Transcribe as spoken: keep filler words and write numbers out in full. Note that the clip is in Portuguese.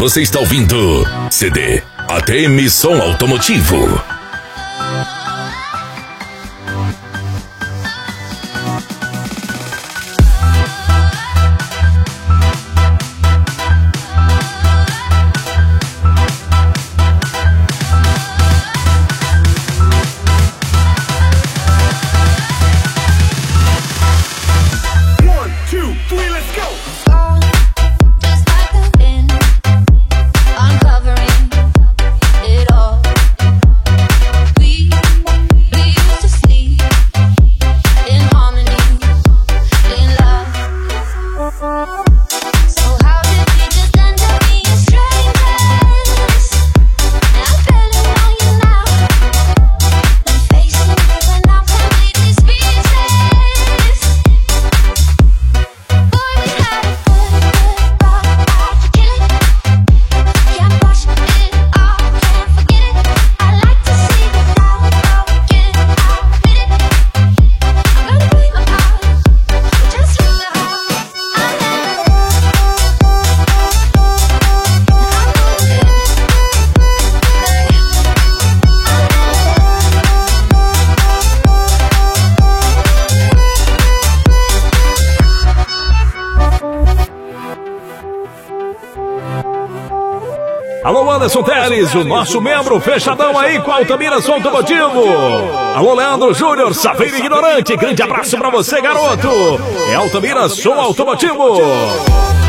Você está ouvindo C D A T M Som Automotivo. Alô, Anderson Teles, o nosso membro fechadão aí com a Altamira Som Automotivo. Alô, Leandro Júnior, Saveiro Ignorante, grande abraço pra você, garoto. É Altamira Som Automotivo.